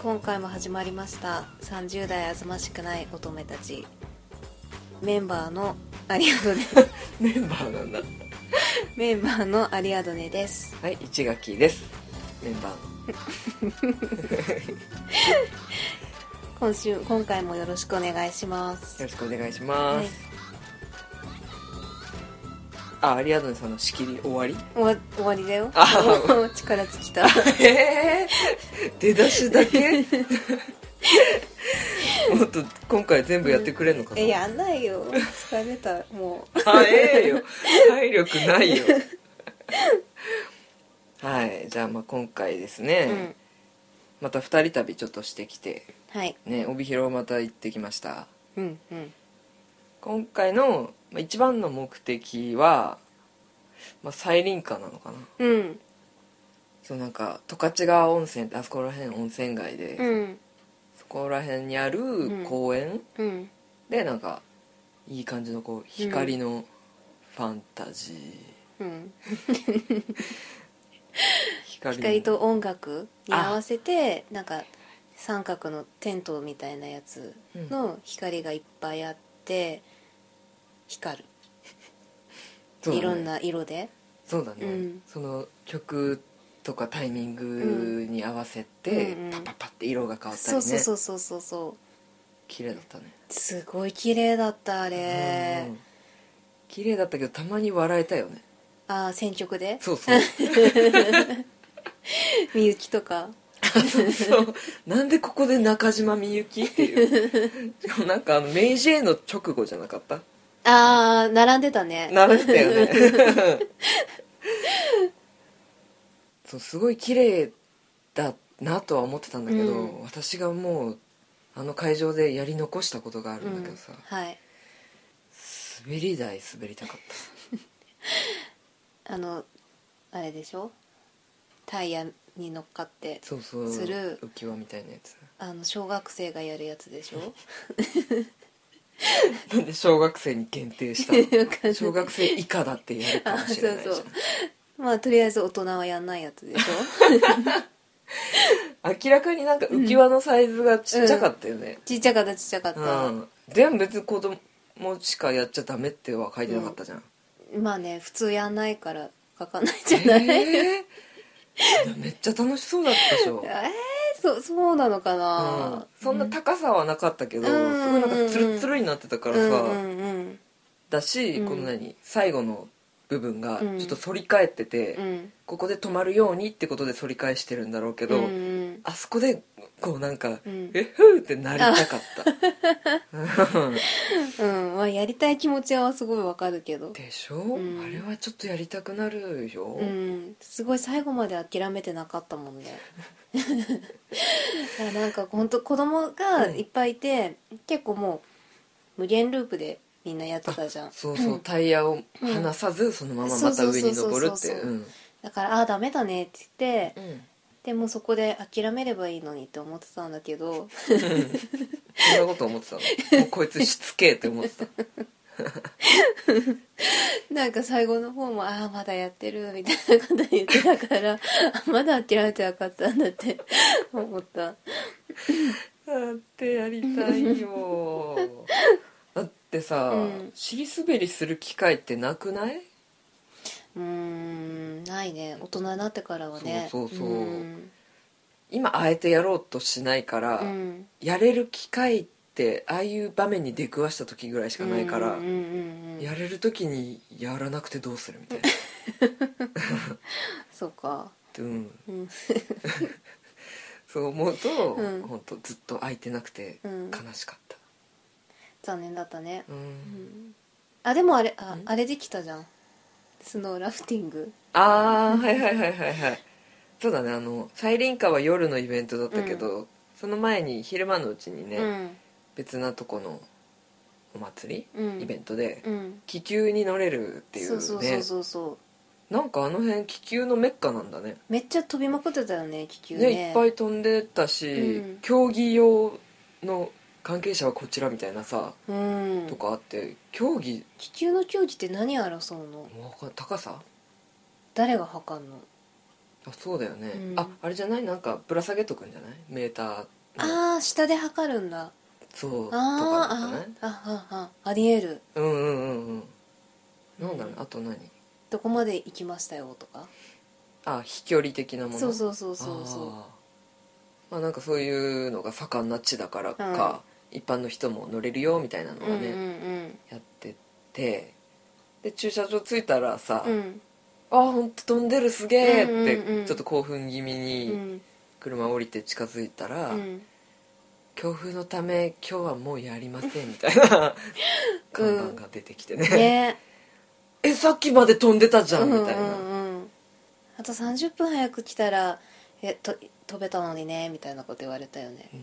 今回も始まりました30代あずましくない乙女たち、メンバーのアリアドネメンバーなんだ。 メンバーのアリアドネです。 はい、市垣です。メンバーの今回もよろしくお願いします。 よろしくお願いします、 はい、 アリアドネさんの仕切り終わり？ 終わりだよ。力尽きた。 出だしだけもっと今回全部やってくれんのかな、 やんないよ、疲れたもう。 よ、体力ないよ。はい、じゃあ今回ですね、また2人旅ちょっとしてきて、 はいね、帯広また行ってきました。今回の一番の目的は、西林花なのかな。そう、なんか十勝川温泉ってあそこら辺温泉街で、そこら辺にある公園、でなんかいい感じのこう光のファンタジー、 光と音楽に合わせてなんか三角のテントみたいなやつの光がいっぱいあって光る、いろんな色で。 そうだね、その曲とかタイミングに合わせて、パッパッパって色が変わったりね。 そう綺麗だったね。 すごい綺麗だったあれ。 綺麗だったけどたまに笑えたよね。 選曲で。 そうみゆきとか。 そうなんでここで中島みゆきっていう。しかもなんかメイジェイの直後じゃなかった？ 並んでたね。 並んでたよね。そう、すごい綺麗だなとは思ってたんだけど、私がもうあの会場でやり残したことがあるんだけどさ、 はい、 滑り台滑りたかった。 あれでしょ、タイヤに乗っかってする浮き輪みたいなやつ、 小学生がやるやつでしょ。 なんで小学生に限定したの？小学生以下だってやるかもしれないじゃん。 そうとりあえず大人はやんないやつでしょ。 明らかになんか浮き輪のサイズがちっちゃかったよね。 ちっちゃかった。 でも別に子供しかやっちゃダメっては書いてなかったじゃん。 普通やんないから書かないじゃない。 めっちゃ楽しそうだったでしょ。 そうなのかな、 そんな高さはなかったけど、すごいなんかツルツルになってたからさ、だし、この最後の部分がちょっと反り返ってて、ここで止まるようにってことで反り返してるんだろうけど、あそこでこうなんか、ふーってなりたかった。 やりたい気持ちはすごいわかるけど。 でしょ、あれはちょっとやりたくなるよ。 すごい最後まで諦めてなかったもんね。なんか本当子供がいっぱいいて、結構もう無限ループでみんなやってたじゃん。 タイヤを離さずそのまままた上に登るって。 だからダメだねって言って、でもそこで諦めればいいのにって思ってたんだけど。 そんなこと思ってたの？もうこいつしつけって思ってた。 なんか最後の方もまだやってるみたいなこと言ってたからまだ諦めてなかったんだって思った。 だってやりたいよ。だってさ、尻滑りする機会ってなくない？ ないね、大人になってからはね。 今あえてやろうとしないから、やれる機会ってああいう場面に出くわした時ぐらいしかないから、やれる時にやらなくてどうするみたいな。 そうか。 そう思うと、本当ずっと空いてなくて悲しかった。 残念だったね。でもあれできたじゃん、スノーラフティング。 はいそうだね。西林花は夜のイベントだったけど、その前に昼間のうちにね、別なとこのお祭り、イベントで、気球に乗れるっていうね。なんかあの辺気球のメッカなんだね。 めっちゃ飛びまくってたよね、気球ね。 いっぱい飛んでたし、競技用の関係者はこちらみたいなさ、とかあって、気球の競技って何争うの？ 高さ？ 誰が測んの？ そうだよね、あれじゃない、なんかぶら下げとくんじゃない？メーターああ下で測るんだ。 そうとかなんかね。 ありえる。 なんだろう、あと何、 どこまで行きましたよとか。 飛距離的なもの。 そうなんかそういうのが盛んな地だからか、一般の人も乗れるよみたいなのがね、やってて、で駐車場着いたらさ、ほんと飛んでるすげえってちょっと興奮気味に車降りて近づいたら、強風のため今日はもうやりませんみたいな看板が出てきてね、さっきまで飛んでたじゃんみたいな、 あと30分早く来たら飛べたのにねみたいなこと言われたよね。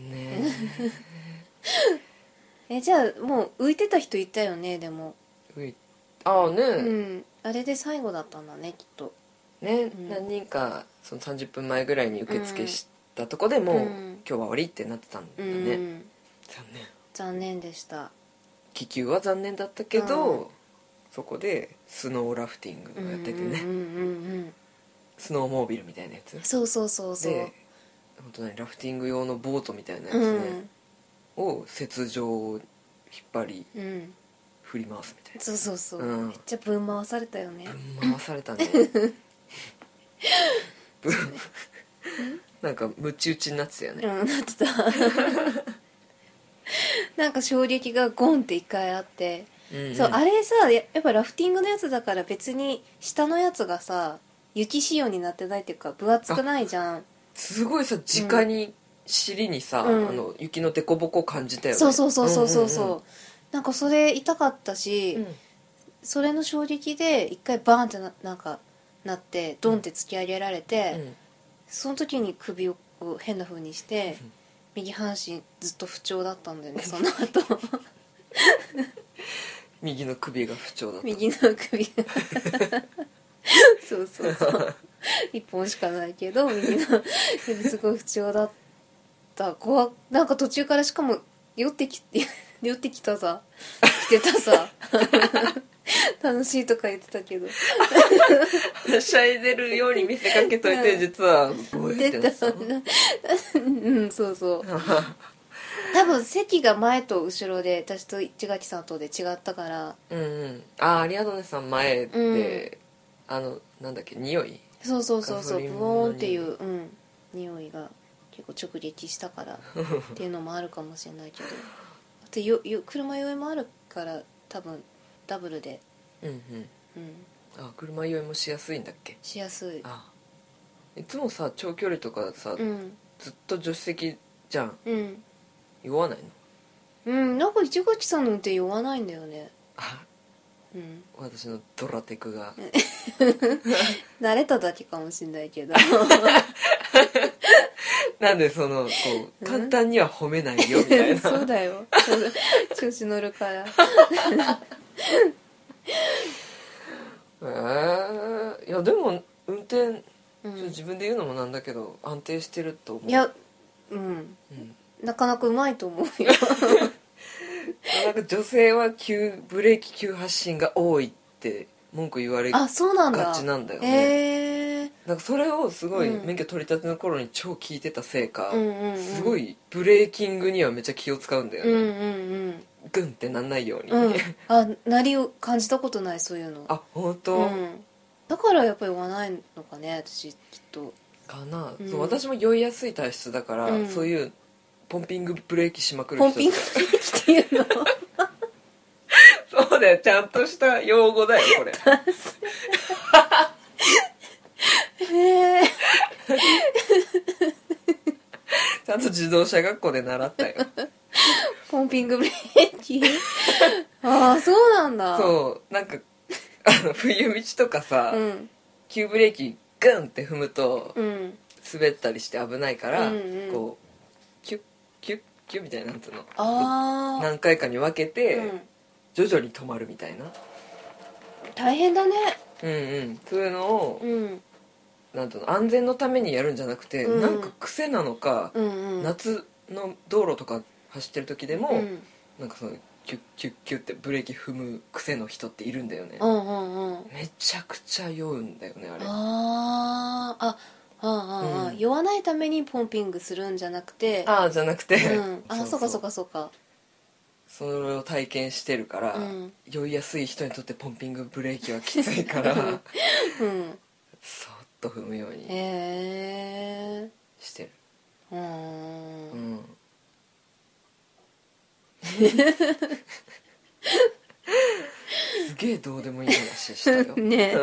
じゃあもう浮いてた人いたよね。でもあれで最後だったんだねきっとね、 何人かその30分前ぐらいに受付したとこでもう、今日は終わりってなってたんだね、 残念でした。 気球は残念だったけど、そこでスノーラフティングをやっててね、スノーモービルみたいなやつで、本当にラフティング用のボートみたいなやつね、を雪上を引っ張り、振り回すみたいな。 めっちゃぶん回されたよね。 ぶん回されたねなんかムチ打ちになってたよね。 なってたなんか衝撃がゴンって一回あって、そうあれさ、やっぱラフティングのやつだから別に下のやつがさ雪仕様になってないっていうか分厚くないじゃん。 すごいさ、直に尻にさ、雪の凸凹感じたよね。 そうなんかそれ痛かったし、それの衝撃で一回バーンってなってドンって突き上げられて、その時に首をこう変な風にして、右半身ずっと不調だったんだよねその後右の首が不調だった。 右の首がそう一本しかないけど右の首すごい不調だった。なんか途中からしかも寄ってきたさ来てたさ楽しいとか言ってたけどはしゃいでるように見せかけといて実は出たそう多分席が前と後ろで私と市垣さんとで違ったから、 アリアドネさん前で、なんだっけ、匂い、 そうブオーンっていう、匂いが結構直撃したからっていうのもあるかもしれないけど、あと車酔いもあるから多分ダブルで車酔いもしやすいんだっけ。 しやすい。 いつもさ長距離とかさ、ずっと助手席じゃん、酔わないの？なんか市垣さんの運転酔わないんだよね。 私のドラテクが慣れただけかもしんないけどなんでこう簡単には褒めないよみたいなそうだよ調子乗るからいやでも運転、自分で言うのもなんだけど安定してると思う。 いやなかなかうまいと思うよなんか女性はブレーキ急発進が多いって文句言われがちなんだよね。なんかそれをすごい免許取り立ての頃に超聞いてたせいか、すごいブレーキングにはめっちゃ気を使うんだよね、グンってなんないように、 鳴りを感じたことないそういうの。 本当、 だからやっぱり酔わないのかね私きっとかな、そう私も酔いやすい体質だから、そういうポンピングブレーキしまくる人。 ポンピングブレーキっていうのそうだよ、ちゃんとした用語だよこれちゃんと自動車学校で習ったよポンピングブレーキそうなんだ。 そうなんか冬道とかさ、急ブレーキグンって踏むと、滑ったりして危ないから、こうキュッキュッキュッみたいな、なんつうの、何回かに分けて、徐々に止まるみたいな。 大変だね。 そういうのを、なんていうの、安全のためにやるんじゃなくて、なんか癖なのか、夏の道路とか走ってる時でも、なんかそのキュッキュッキュッってブレーキ踏む癖の人っているんだよね。めちゃくちゃ酔うんだよねあれ。 酔わないためにポンピングするんじゃなくて、 じゃなくて、 そうかそうかそうか、 それを体験してるから、酔いやすい人にとってポンピングブレーキはきついからそっと踏むようにしてる。すげえどうでもいい話したよね。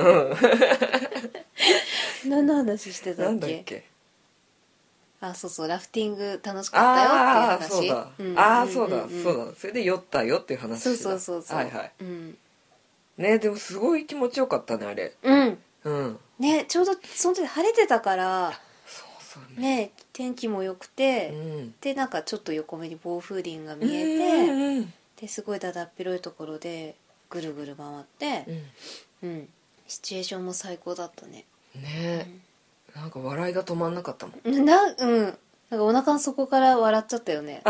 何の話してたっけ。 なんだっけ。 そうそう、ラフティング楽しかったよっていう話。 そうだ、それで酔ったよっていう話だ。 そうはいはい、ね。でもすごい気持ちよかったねあれ。 ね、ちょうどその時晴れてたから、そうね、天気も良くて、でなんかちょっと横目に暴風林が見えて、ですごいだだっ広いところでぐるぐる回って、シチュエーションも最高だったね。 ね、なんか笑いが止まんなかったもん。 なんかお腹の底から笑っちゃったよね。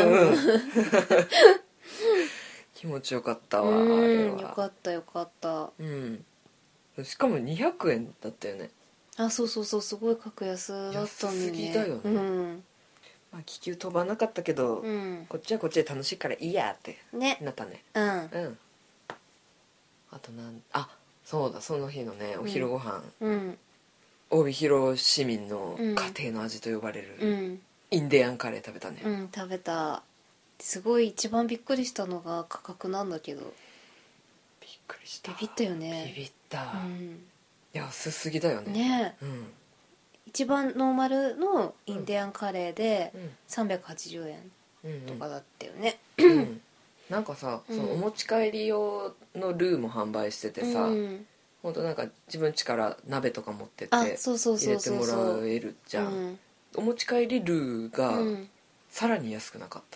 気持ちよかったわ、あれは。 よかったよかった。 しかも200円だったよね。 そうすごい格安だったのにね。安すぎだよね。 気球飛ばなかったけど、こっちはこっちで楽しいからいいやってなったね。あとそうだ、その日のねお昼ご飯、帯広市民の家庭の味と呼ばれるインディアンカレー食べたね。 食べた。すごい一番びっくりしたのが価格なんだけど。 びっくりした。 ビビったよね。 ビビった、安すぎだよね。 ね、一番ノーマルのインディアンカレーで380円とかだったよね。 なんかさ、そのお持ち帰り用のルーも販売しててさ、ほんとなんか自分家から鍋とか持ってって入れてもらえるじゃん。お持ち帰りルーがさらに安くなかった。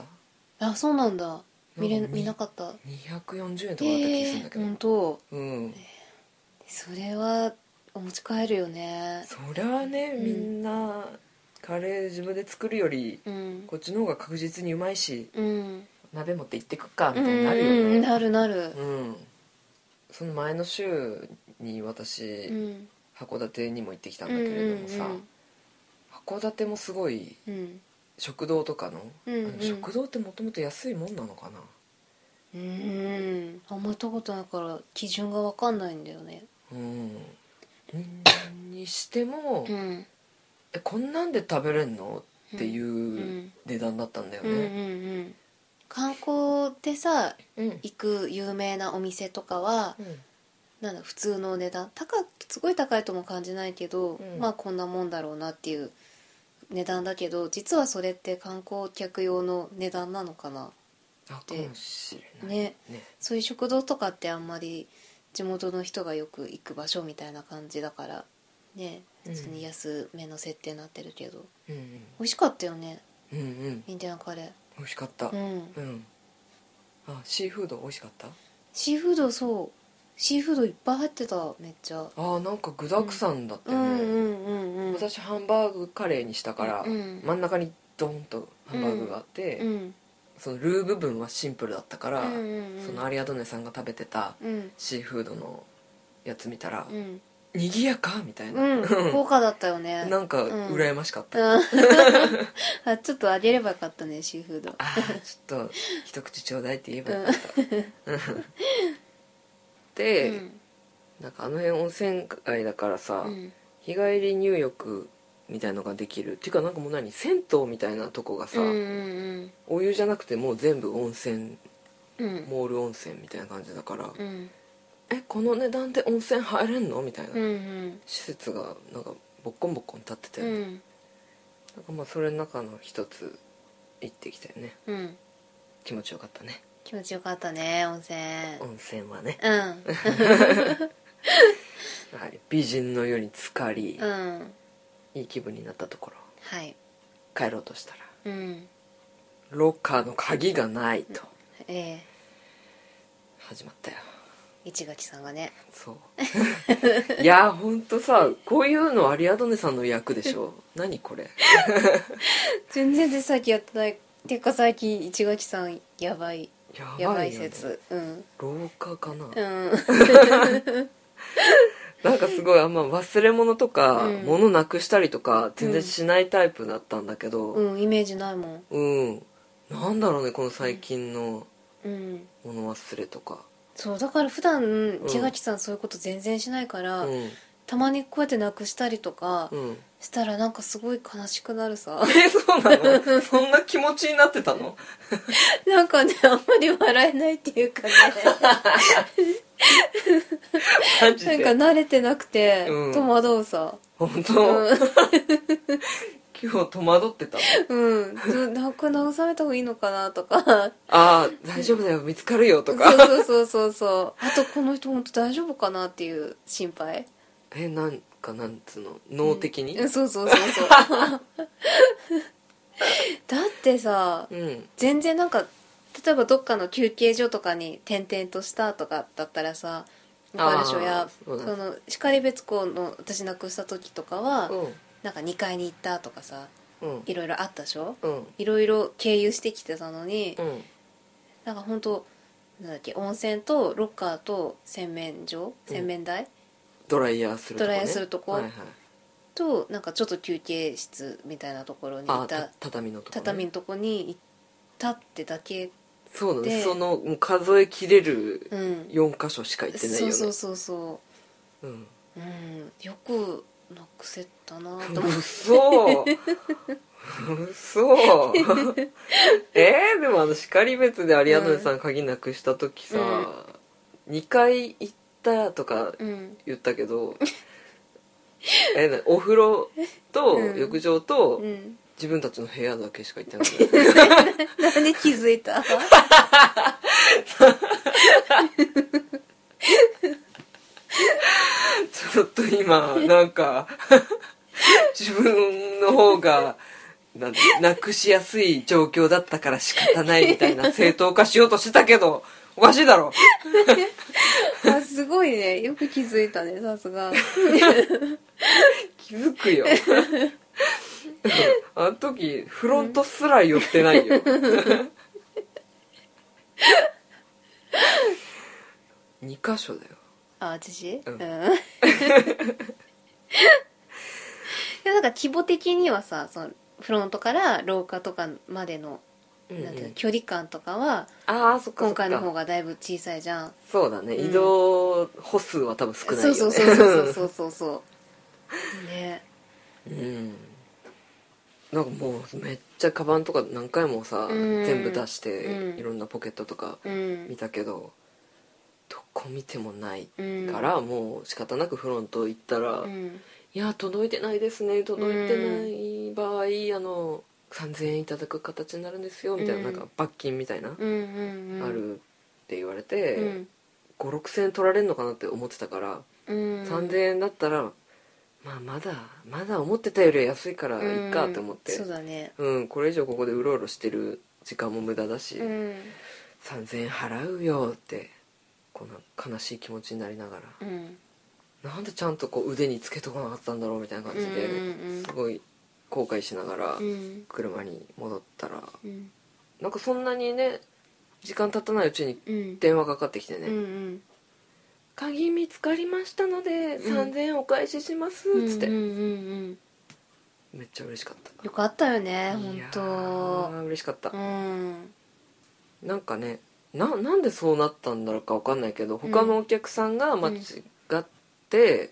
そうなんだ。見なかった。 240円とかだった気するんだけど。 本当。それはお持ち帰るよね。 そりゃあね、みんなカレー自分で作るより、こっちの方が確実にうまいし、鍋持って行ってくっかみたいになるよね。 なる。 その前の週に私、函館にも行ってきたんだけれどもさ、函館もすごい、食堂とかの、食堂ってもともと安いもんなのかな。 あんま行ったことないから基準が分かんないんだよね。 にしても、こんなんで食べれんのっていう値段だったんだよね。 観光でさ、行く有名なお店とかは、なんだ普通の値段、すごい高いとも感じないけど、こんなもんだろうなっていう値段だけど、実はそれって観光客用の値段なのかなって。 かもしれないね。 そういう食堂とかってあんまり地元の人がよく行く場所みたいな感じだからね、普通に安めの設定になってるけど、美味しかったよね。インディアンカレー美味しかった。シーフード美味しかった。 シーフード、そうシーフードいっぱい入ってた。めっちゃなんか具沢山だったよね。私ハンバーグカレーにしたから、真ん中にドンとハンバーグがあって、そのルー部分はシンプルだったから、そのアリアドネさんが食べてたシーフードのやつ見たら、にぎやかみたいな、 豪華だったよね。 なんか羨ましかった。 ちょっとあげればよかったね、シーフード。 ちょっと一口ちょうだいって言えばよかった。で、なんかあの辺温泉街だからさ、日帰り入浴みたいのができるっていうか、なんかもう銭湯みたいなとこがさ、お湯じゃなくてもう全部温泉、モール温泉みたいな感じだから、この値段で温泉入れんのみたいな施設がなんかボッコンボッコン立ってたよね。なんかそれの中の一つ行ってきたよね。気持ちよかったね。 気持ちよかったね、温泉はね。はい、美人の湯に浸かり、いい気分になったところ、帰ろうとしたら、ロッカーの鍵がないと、始まったよ。 市垣さんがね。 そういやほんとさ、こういうのアリアドネさんの役でしょ。何これ。 全然手先やってない。てか最近市垣さんやばい説。 廊下かな。 なんかすごいあんま忘れ物とか、 うん物なくしたりとか全然しないタイプだったんだけど、 イメージないもん。 なんだろうねこの最近の物忘れとか。 そうだから普段千垣さんそういうこと全然しないから、たまにこうやってなくしたりとかしたらなんかすごい悲しくなるさ。 そうなの？そんな気持ちになってたの？ なんかね、あんまり笑えないっていうかねマジでなんか慣れてなくて戸惑うさ。 本当？今日戸惑ってたの？ なんか慰めた方がいいのかなとか大丈夫だよ見つかるよとかそうあとこの人本当大丈夫かなっていう心配。 なんつうの脳的に、 そうだってさ、全然なんか例えばどっかの休憩所とかに転々としたとかだったらさ分かるでしょ。やその然別湖の私亡くした時とかは、なんか2階に行ったとかさ、いろいろあったでしょ。いろいろ経由してきてたのに、なんか本当なんだっけ、温泉とロッカーと洗面台、 ドライヤーするとこ、 となんかちょっと休憩室みたいなところにいた畳のとこに行ったってだけ。 そうだね、そのもう数えきれる4箇所しか行ってないよね。 そうよくなくせたなと思って。 嘘でも然別でアリアドネさん鍵なくした時さ、2回行ったとか言ったけど、お風呂と浴場と自分たちの部屋だけしか行ってないなんで気づいた？ ちょっと今なんか自分の方がなくしやすい状況だったから仕方ないみたいな正当化しようとしてたけどおかしいだろ。 すごいね、よく気づいたね、さすが。 気づくよ。あの時フロントすら寄ってないよ。2箇所だよ。 私？いやなんか規模的にはさ、そのフロントから廊下とかまでのなんていうの、距離感とかは今回の方がだいぶ小さいじゃん。 そうだね、移動歩数は多分少ないよね。 そうね。 なんかもうめっちゃカバンとか何回もさ、全部出していろんなポケットとか見たけど、どこ見てもないから、もう仕方なくフロント行ったら、いや届いてないですね、届いてない場合3000円いただく形になるんですよみたいな、なんか罰金みたいな、あるって言われて、5、6000円取られるのかなって思ってたから、3000円だったらまだ思ってたよりは安いからいっかって思って、 そうだね、 これ以上ここでうろうろしてる時間も無駄だし、3000円払うよってこの悲しい気持ちになりながら、なんでちゃんとこう腕につけとかなかったんだろうみたいな感じで、すごい後悔しながら車に戻ったら、なんかそんなにね時間経たないうちに電話かかってきてね、鍵見つかりましたので3000円お返ししますっつって、めっちゃ嬉しかった。 よかったよね、本当嬉しかった。なんかね、なんでそうなったんだろうか分かんないけど、他のお客さんが間違って、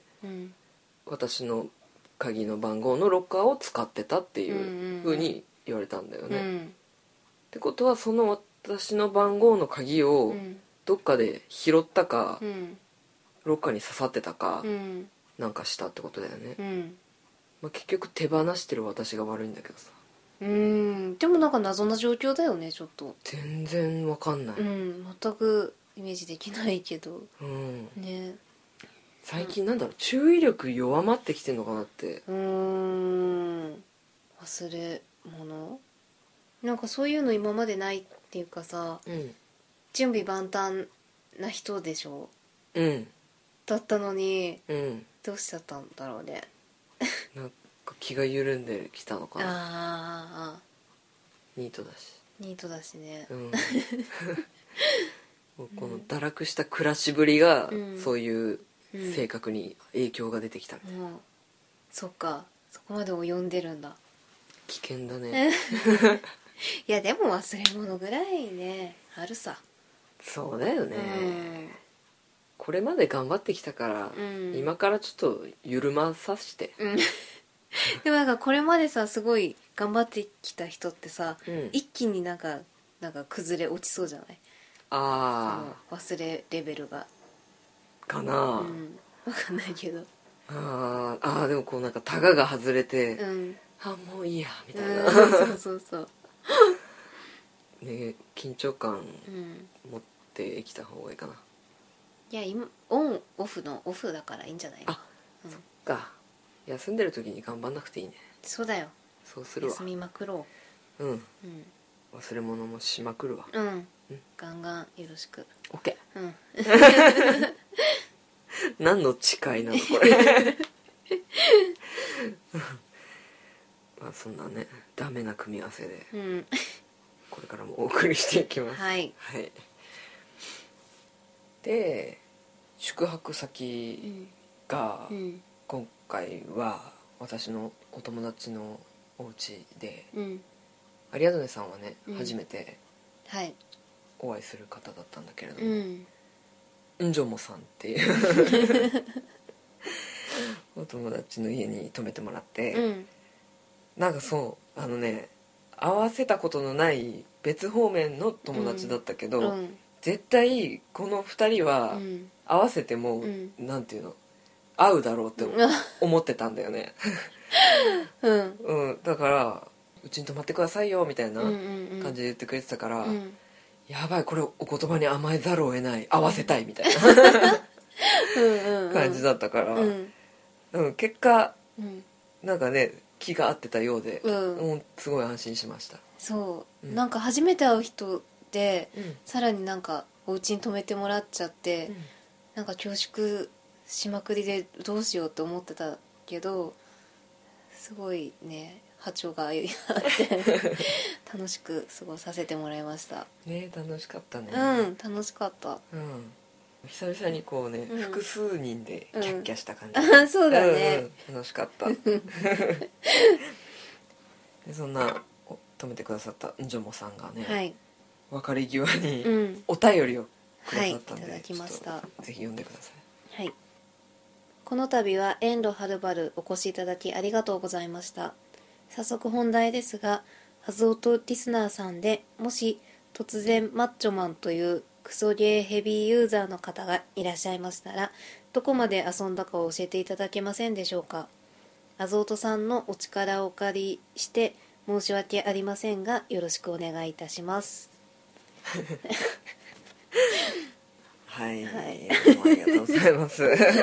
私の鍵の番号のロッカーを使ってたっていう風に言われたんだよね、ってことはその私の番号の鍵をどっかで拾ったか、ロッカーに刺さってたか、なんかしたってことだよね、結局手放してる私が悪いんだけどさ。 でもなんか謎な状況だよね、ちょっと全然わかんない、 全くイメージできないけど、ね、 最近なんだろう、注意力弱まってきてんのかなって。 忘れ物なんかそういうの今までないっていうかさ、準備万端な人でしょ、だったのに、どうしちゃったんだろうね。 なんか気が緩んできたのかな。ニートだしね、もうこの堕落した暮らしぶりが、そういう性格に影響が出てきたみたいな、 そっか、そこまで及んでるんだ。 危険だねいやでも忘れ物ぐらいねあるさ。 そうだよね、これまで頑張ってきたから、今からちょっと緩まさして、 でもなんかこれまでさすごい頑張ってきた人ってさ、一気になんか崩れ落ちそうじゃない？ ああ、忘れレベルがかな、 分かんないけど、 あでもこうなんかタガが外れて、もういいやみたいな、 そうそうね、緊張感持って生きた方がいいかな。 いや今オンオフのオフだからいいんじゃないの？ そっか、休んでる時に頑張んなくていいね。 そうだよ、 そうするわ。 休みまくろう。忘れ物もしまくるわ。 ガンガンよろしく。 OK。何の誓いなのこれまあそんなねダメな組み合わせで、これからもお送りしていきます。 はい、 で宿泊先が、今回は私のお友達のお家で、アリアドネさんはね、初めてお会いする方だったんだけれども、んじょもさんっていうお友達の家に泊めてもらって、なんかそう合わせたことのない別方面の友達だったけど、絶対この2人は合わせても、なんていうの、合うだろうって思ってたんだよねだからうちに泊まってくださいよみたいな感じで言ってくれてたから、やばいこれお言葉に甘えざるを得ない、合わせたいみたいな感じだったから、結果、なんかね気が合ってたようで、もうすごい安心しました。 そう、なんか初めて会う人で、さらになんかお家に泊めてもらっちゃって、なんか恐縮しまくりでどうしようって思ってたけど、すごいね波長があって楽しく過ごさせてもらいましたね。楽しかったね。 楽しかった。 久々にこうね、複数人でキャッキャした感じ、 そうだね、 楽しかったでそんな泊めてくださったんじょもさんがね、別れ際にお便りをくださったんで、 いただきました。 ぜひ読んでください。 はい。この度は遠路はるばるお越しいただきありがとうございました。早速本題ですが、ハズオトリスナーさんでもし突然マッチョマンというクソゲーヘビーユーザーの方がいらっしゃいましたら、どこまで遊んだかを教えていただけませんでしょうか。アゾートさんのお力をお借りして申し訳ありませんが、よろしくお願いいたしますはい、どうもありがとうございます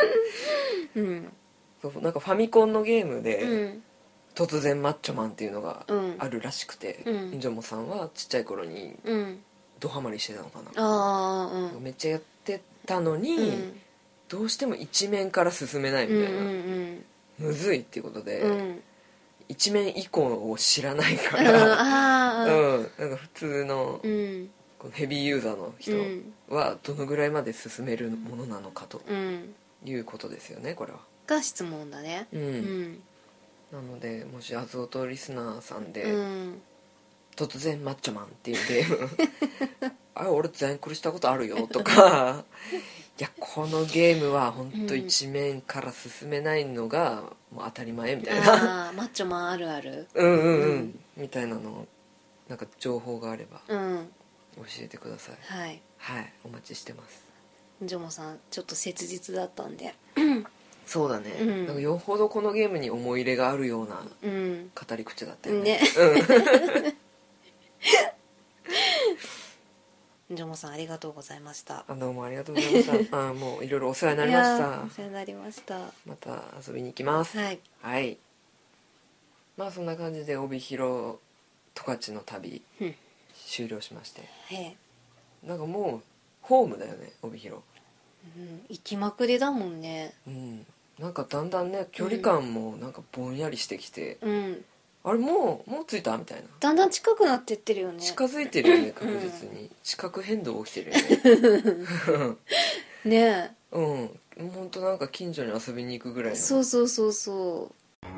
そうなんかファミコンのゲームで、突然マッチョマンっていうのがあるらしくて、んじょもさんはちっちゃい頃にドハマりしてたのかな、めっちゃやってたのに、どうしても一面から進めないみたいな、むずいっていうことで、一面以降を知らないからなんか普通のこのヘビーユーザーの人はどのぐらいまで進めるものなのかということですよね、これは。 が質問だね。 なのでもしアゾートリスナーさんで、突然マッチョマンっていうゲームあれ俺全クリしたことあるよとかいやこのゲームは本当一面から進めないのがもう当たり前みたいなマッチョマンあるあるみたいなのなんか情報があれば教えてください。はいお待ちしてます。 ジョモさんちょっと切実だったんでそうだね、なんかよほどこのゲームに思い入れがあるような語り口だったよね。 ジョモさんありがとうございました。 どうもありがとうございましたもういろいろお世話になりました。 お世話になりました。 また遊びに行きます。はい、まあそんな感じで帯広十勝の旅終了しまして、なんかもうホームだよね帯広。 行きまくりだもんね。 なんかだんだんね距離感もなんかぼんやりしてきて、あれもう着いたみたいな、 だんだん近くなってってるよね。 近づいてるよね確実に、地殻変動起きてるよねねうんほんとなんか近所に遊びに行くぐらいのそうそうそうそ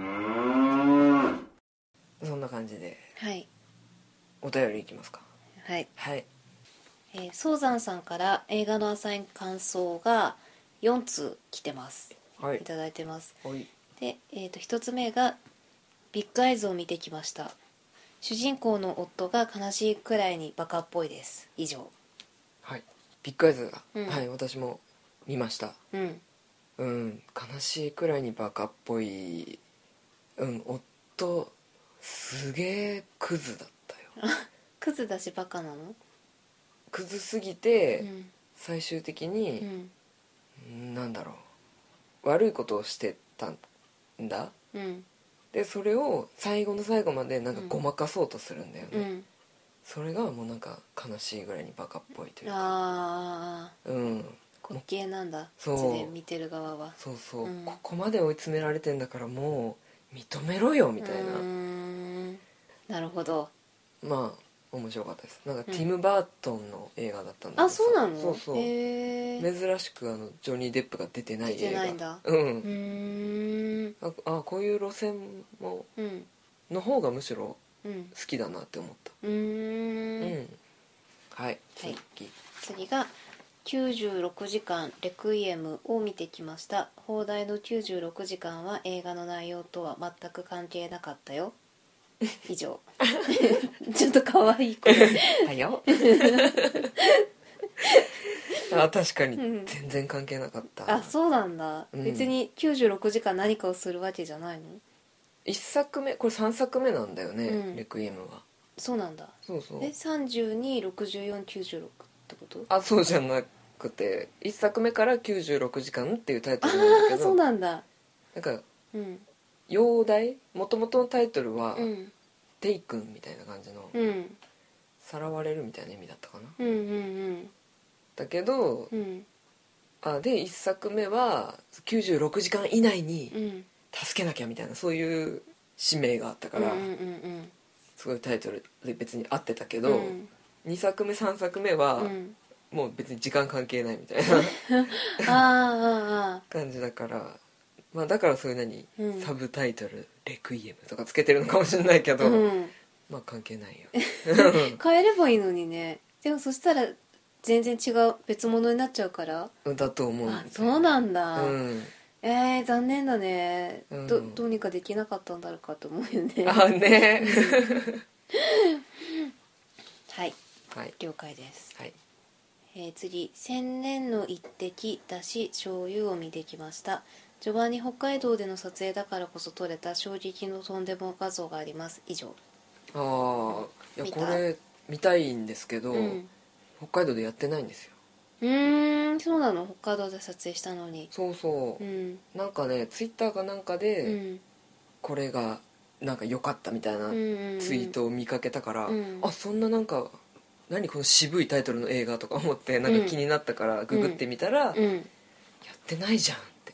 そんな感じでう。はいお便りいきますか。 はい、 はいソウザンさんから映画の浅い感想が4通来てます。 はいいただいてます。 はいで、1つ目がビッグアイズを見てきました。主人公の夫が悲しいくらいにバカっぽいです。以上。 はいビッグアイズが、 うんはい私も見ました。 うんうん悲しいくらいにバカっぽい。うん夫すげえクズだったよ。 クズだしバカなの？ クズすぎて、 うん最終的うに、なんだろう悪いことをしてたんだ。 うんでそれを最後の最後までなんかごまかそうとするんだよね、 うん。 それがもうなんか悲しいぐらいにバカっぽいというか、 ああうん滑稽なんだ。 そうこっちで見てる側は。 そうそう、 うんここまで追い詰められてんだからもう認めろよみたいな、 なるほど。 まあ面白かったです。なんかうんティム・バートンの映画だったんだけどあ、そうなの？ そうそう、 へえ。 珍しくジョニー・デップが出てない映画。 出てないんだ。 こういう路線もうんの方がむしろうん好きだなって思った。はい、 はい次。 次が96時間レクイエムを見てきました。放題の96時間は映画の内容とは全く関係なかったよ。以上。ちょっと可愛い声。 はよ確かに全然関係なかった、 あ、そうなんだ、別に96時間何かをするわけじゃないの 1作目これ3作目なんだよね、レクイエムは。 そうなんだ。 そうそう 326496ってこと？ あ、そうじゃなくて1作目から96時間っていうタイトルなんだけど、 そうなんだ。 なんか洋題もともとのタイトルは、テイクンみたいな感じの、さらわれるみたいな意味だったかな、だけど、で1作目は96時間以内に助けなきゃみたいなそういう使命があったから、すごいタイトルで別に合ってたけど、2作目3作目は、もう別に時間関係ないみたいな感じだから、まあ、だからそういうサブタイトル「レクイエム」とかつけてるのかもしれないけど、まあ関係ないよ変えればいいのにね。でもそしたら全然違う別物になっちゃうから。 だと思う。 あ、そうなんだ、残念だね、どうにかできなかったんだろうかと思うよね。 あねはい、 はい、 了解です、 はい。 次千年の一滴だし醤油を見てきました。序盤に北海道での撮影だからこそ撮れた衝撃のとんでも画像があります。以上。 いやこれ見たいんですけど、北海道でやってないんですよ。 そうなの？北海道で撮影したのに。 そうそう、なんかねツイッターかなんかで、これがなんか良かったみたいなツイートを見かけたから、あ、そんななんか何この渋いタイトルの映画とか思ってなんか気になったからググってみたら、やってないじゃんって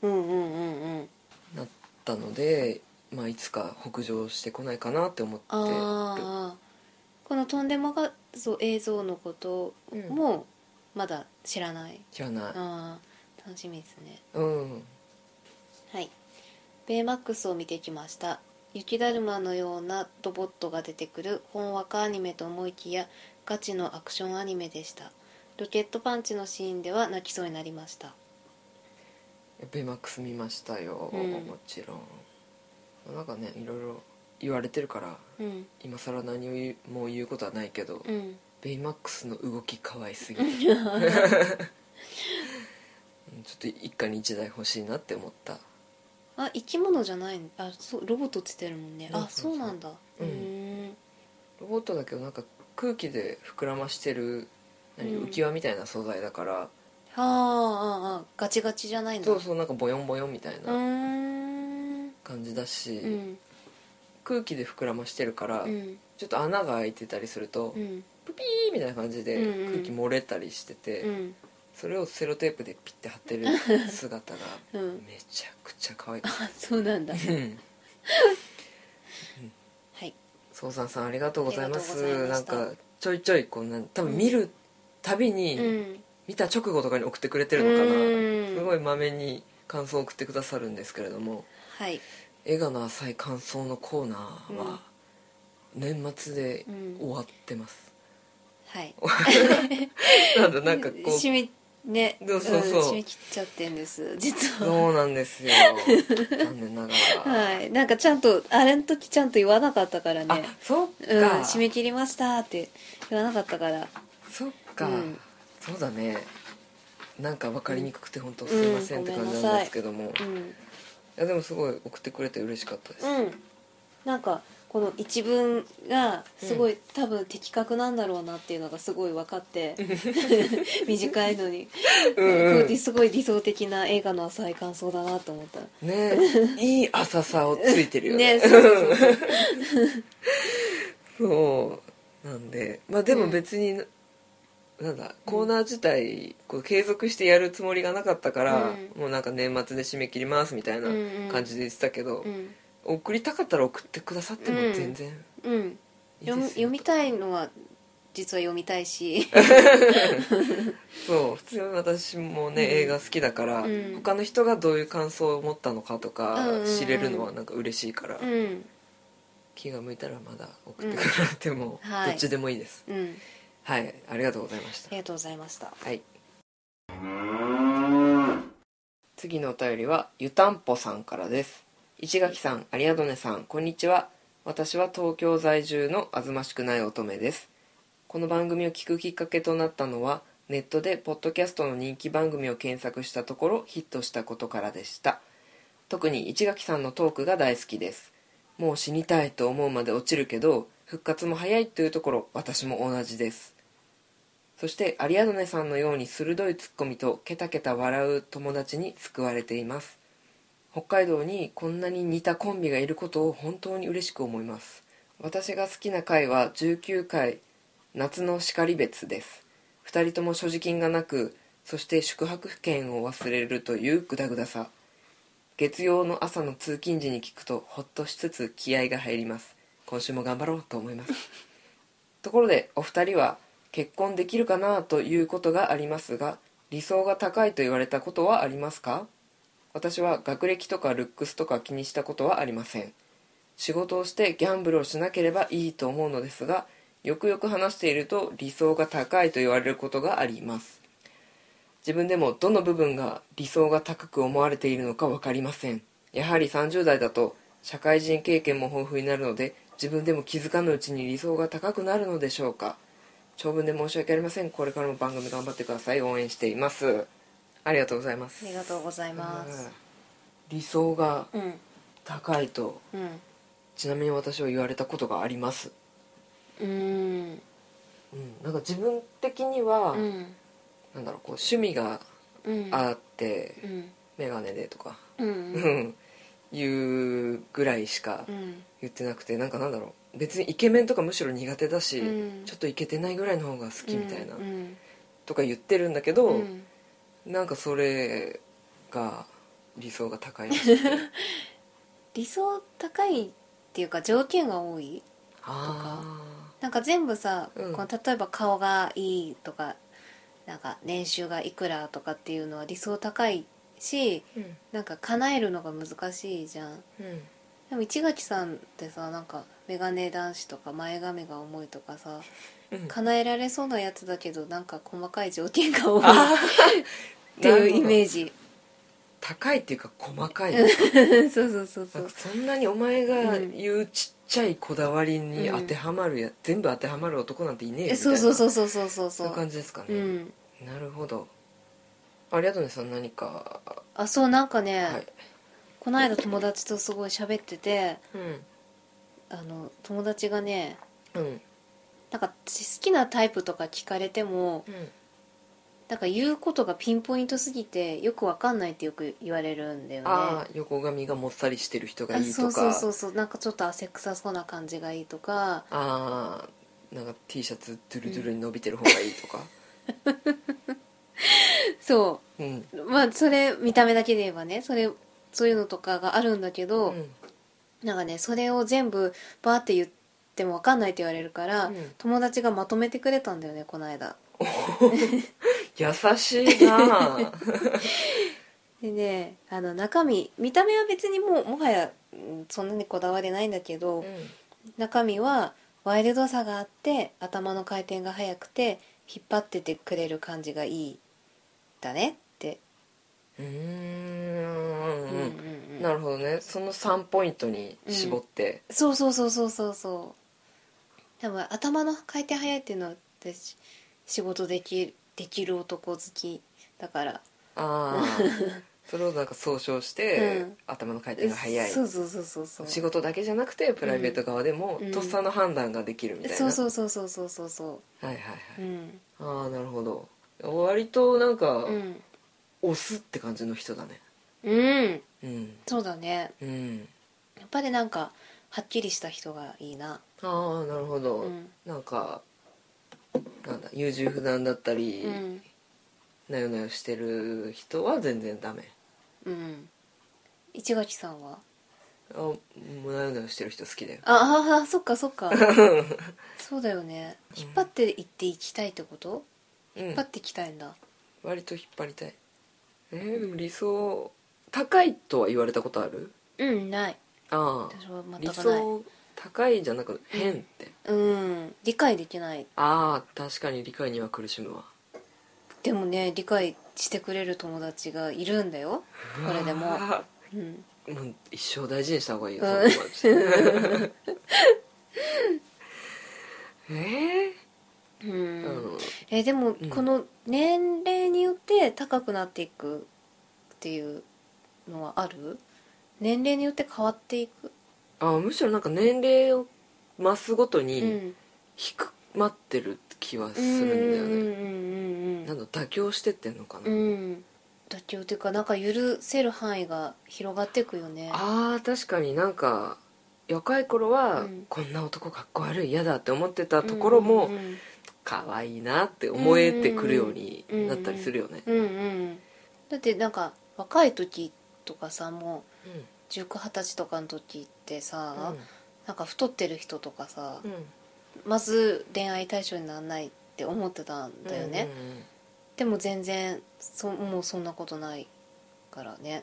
なったので、まあ、いつか北上してこないかなって思ってる。 このとんでもが映像のこともまだ知らない、楽しみですね。はい、ベイマックスを見てきました。雪だるまのようなロボットが出てくるほんわかアニメと思いきやガチのアクションアニメでした。ロケットパンチのシーンでは泣きそうになりました。 ベイマックス見ましたよ、もちろん。なんかねいろいろ言われてるから、今更何も言うことはないけど、ベイマックスの動き可愛すぎるちょっと一家に一台欲しいなって思った。 あ、生き物じゃないの？あ、そうロボットって言ってるもんね。あ、そうなんだ。 ロボットだけどなんか空気で膨らましてる浮き輪みたいな素材だから、 ガチガチじゃないんだ。 そうそう、なんかボヨンボヨンみたいな感じだし、空気で膨らましてるから、ちょっと穴が開いてたりすると、プピーみたいな感じで空気漏れたりしてて、それをセロテープでピッて貼ってる姿がめちゃくちゃ可愛かった。 あ、そうなんだ。はい、 ソウさんありがとうございます。なんかちょいちょいこう多分見るたびに、 見た直後とかに送ってくれてるのかな。すごいまめに感想を送ってくださるんですけれども、 はい、 映画の浅い感想のコーナーは年末で終わってます、 はい。 なんかこう締めね、 そう締め切っちゃってんです実は。 そうなんですよ残念ながら。 はい、なんかちゃんとあれの時ちゃんと言わなかったからね。 あ、そっか、 締め切りましたって言わなかったから。 そっか、そうだね。なんか分かりにくくて本当すいませんって感じなんですけども、いやでもすごい送ってくれて嬉しかったです。 なんかこの一文がすごい、多分的確なんだろうなっていうのがすごい分かって短いのに、すごい理想的な映画の浅い感想だなと思ったね。いい浅さをついてるよね。 ね、そうそうなんで、まあでも別に、なんだコーナー自体こう継続してやるつもりがなかったから、もうなんか年末で締め切りますみたいな感じで言ってたけど、送りたかったら送ってくださっても全然いいですよ。 読みたいのは実は読みたいしそう普通に私もね、映画好きだから、他の人がどういう感想を持ったのかとか知れるのはなんか嬉しいから、気が向いたらまだ送ってくれても、どっちでもいいです。はい、ありがとうございました。 ありがとうございました。 はい。次のお便りはゆたんぽさんからです。市垣さん、有アドネさん、こんにちは。私は東京在住のあずましくない乙女です。この番組を聞くきっかけとなったのは、ネットでポッドキャストの人気番組を検索したところヒットしたことからでした。特に市垣さんのトークが大好きです。もう死にたいと思うまで落ちるけど復活も早いというところ、私も同じです。そしてアリアドネさんのように鋭いツッコミとケタケタ笑う友達に救われています。北海道にこんなに似たコンビがいることを本当に嬉しく思います。私が好きな回は19回夏のしかり別です。2人とも所持金がなく、そして宿泊券を忘れるというグダグダさ。月曜の朝の通勤時に聞くとほっとしつつ気合が入ります。今週も頑張ろうと思いますところでお二人は結婚できるかなということがありますが、理想が高いと言われたことはありますか？私は学歴とかルックスとか気にしたことはありません。仕事をしてギャンブルをしなければいいと思うのですが、よくよく話していると理想が高いと言われることがあります。自分でもどの部分が理想が高く思われているのか分かりません。やはり30代だと社会人経験も豊富になるので、自分でも気づかぬうちに理想が高くなるのでしょうか。長文で申し訳ありません。これからも番組頑張ってください。応援しています。ありがとうございます。 ありがとうございます。 理想が高いと、ちなみに私は言われたことがあります。なんか自分的には、なんだろう、こう趣味があって、メガネでとか、いうぐらいしか言ってなくて、なんだろう、別にイケメンとかむしろ苦手だし、ちょっとイケてないぐらいの方が好きみたいな、とか言ってるんだけど、なんかそれが理想が高いらしくて理想高いっていうか条件が多いとか、なんか全部さ、この例えば顔がいいとか、なんか年収がいくらとかっていうのは理想高いし、なんか叶えるのが難しいじゃん。でも市垣さんってさ、なんかメガネ男子とか前髪が重いとかさ、叶えられそうなやつだけどなんか細かい条件が多いっていうイメージ。 高いっていうか細かいそうそんなにお前が言うちっちゃいこだわりに当てはまる全部当てはまる男なんていねえよみたいな、そういう感じですかね。なるほど。ありがとうね。さん何か。 そうなんかね、この間友達とすごい喋ってて、友達がね、なんか好きなタイプとか聞かれても、なんか言うことがピンポイントすぎてよくわかんないってよく言われるんだよね。 横髪がもっさりしてる人がいいとか、 そうなんかちょっと汗臭そうな感じがいいとか、 なんか T シャツドゥルドゥルに伸びてる方がいいとかそう、まあそれ見た目だけで言えばね、そういうのとかがあるんだけど、なんかね、それを全部バーって言っても分かんないって言われるから、友達がまとめてくれたんだよね、この間優しいなでね、中身見た目は別にもはやそんなにこだわりないんだけど、中身はワイルドさがあって頭の回転が速くて引っ張っててくれる感じがいいだねって。 なるほどね。その3ポイントに絞って、 そうそうそうそうそうそう。多分頭の回転速いっていうのは私仕事できる男好きだから。 ああそれをなんか総称して、頭の回転が速い。 そうそうそうそうそう。 仕事だけじゃなくてプライベート側でも、とっさの判断ができるみたいな。 そうそうそうそうそうそうそう。 はいはいはい。ああなるほど。割となんか、押すって感じの人だね。 そうだね。やっぱりなんかはっきりした人がいいな。 ああなるほど。なんかなんだ優柔不断だったり、なよなよしてる人は全然ダメ。 市垣さんは？ もうなよなよしてる人好きだよ。 ああそっかそっかそうだよね。引っ張っていっていきたいってこと？引っ張っていきたいんだ。 割と引っ張りたい。でも理想高いとは言われたことある？ ない。 ああ私は全くない。 理想高いじゃなく変って、 理解できない。 ああ確かに理解には苦しむわ。 でもね理解してくれる友達がいるんだよこれでも。もう一生大事にした方がいいよ、その友達でも、この年齢によって高くなっていくっていうのはある？年齢によって変わっていく？ むしろなんか年齢を増すごとに低まってる気はするんだよね。なんだ妥協してってんのかな。 妥協っていうかなんか許せる範囲が広がっていくよね。 確かになんか若い頃は、こんな男かっこ悪い嫌だって思ってたところも、可愛いなって思えてくるようになったりするよね。 だってなんか若い時とかさもう19、20歳とかの時ってさ、なんか太ってる人とかさ、まず恋愛対象にならないって思ってたんだよね。でも全然もうそんなことないからね。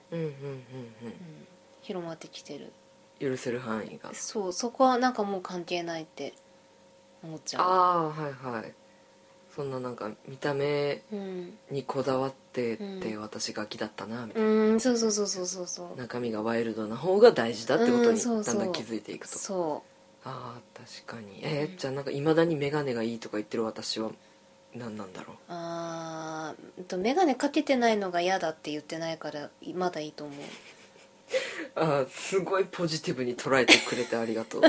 広まってきてる。 許せる範囲が。 そこはなんかもう関係ないって思っちゃう。 はいはい。そんななんか見た目にこだわってって私ガキだったなみたいな。 そうそうそうそうそうそう。 中身がワイルドな方が大事だってことにだんだん気づいていくと。確かに。じゃあなんかいまだに眼鏡がいいとか言ってる私は何なんだろう。 眼鏡かけてないのが嫌だって言ってないからまだいいと思う。 すごいポジティブに捉えてくれてありがとう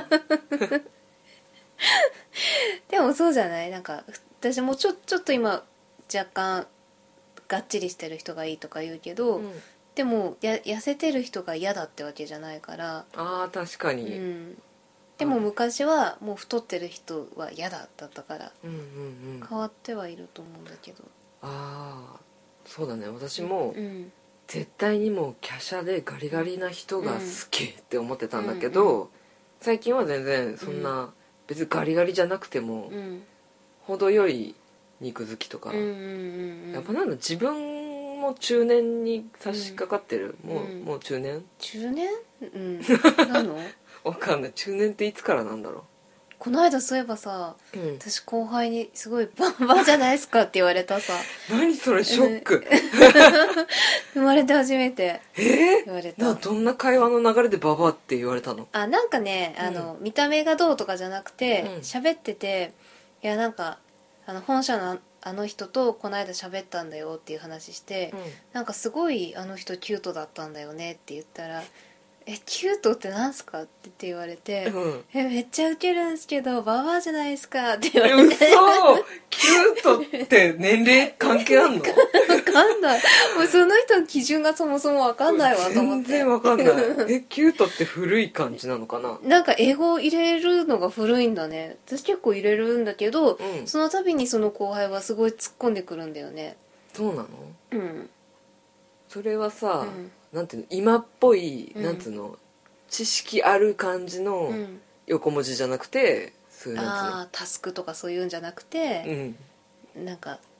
でもそうじゃない？なんか私もちょっと今若干がっちりしてる人がいいとか言うけど、でも痩せてる人が嫌だってわけじゃないから。 確かに、 でも昔はもう太ってる人は嫌だったから、変わってはいると思うんだけど。 そうだね。私も、絶対にもう華奢でガリガリな人が好きって思ってたんだけど、最近は全然そんな、別にガリガリじゃなくても、程よい肉付きとか、やっぱなんだ自分も中年に差し掛かってる、もう中年なのわかんない。中年っていつからなんだろう。 この間そういえばさ、私後輩にすごいバンバンじゃないですかって言われたさ。 何それショック生まれて初めて言われた。 どんな会話の流れでババって言われたの？ なんかね、見た目がどうとかじゃなくて喋ってて、いやなんか本社のあの人とこの間喋ったんだよっていう話して、なんかすごいあの人キュートだったんだよねって言ったら、キュートってなんすかって言われて、めっちゃウケるんすけどババアじゃないですかって言われて。 嘘キュートって年齢関係あんの？ 分かんない。もうその人の基準がそもそも分かんないわと思って。 全然分かんないキュートって古い感じなのかな。 なんか英語を入れるのが古いんだね。私結構入れるんだけど、その度にその後輩はすごい突っ込んでくるんだよね。 そうなの？それはさ、なんていうの、今っぽい、なんていうの、知識ある感じの横文字じゃなくて、そういうなんていうの、 タスクとかそういうんじゃなくて、なんか